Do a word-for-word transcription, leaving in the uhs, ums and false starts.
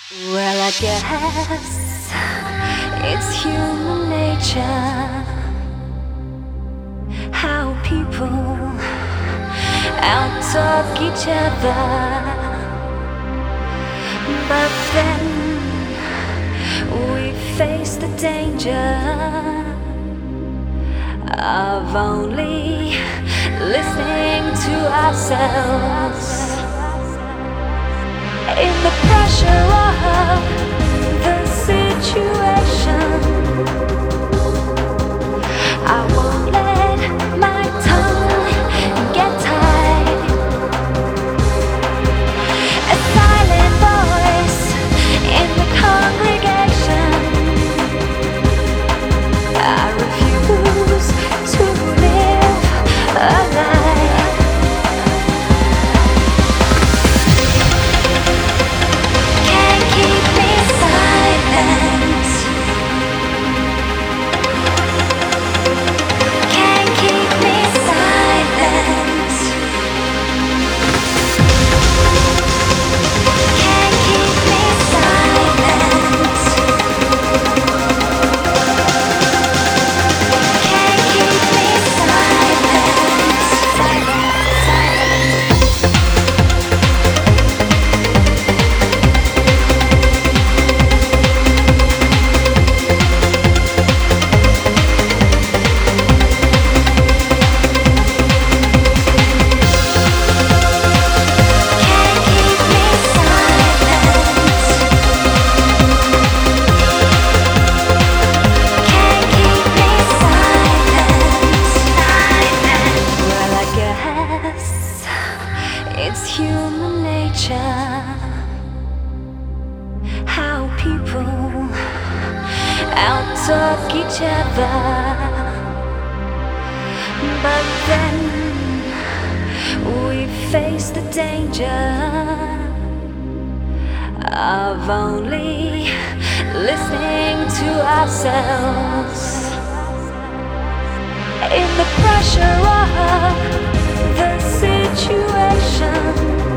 Well, I guess it's human nature how people out-talk each other, but then we face the danger of only listening to ourselves. In the pressure of the situation, I won't let my tongue get tied. A silent voice in the congregation, I refuse to live a lie. It's human nature how people out-talk each other, but then we face the danger of only listening to ourselves. In the pressure of the situation,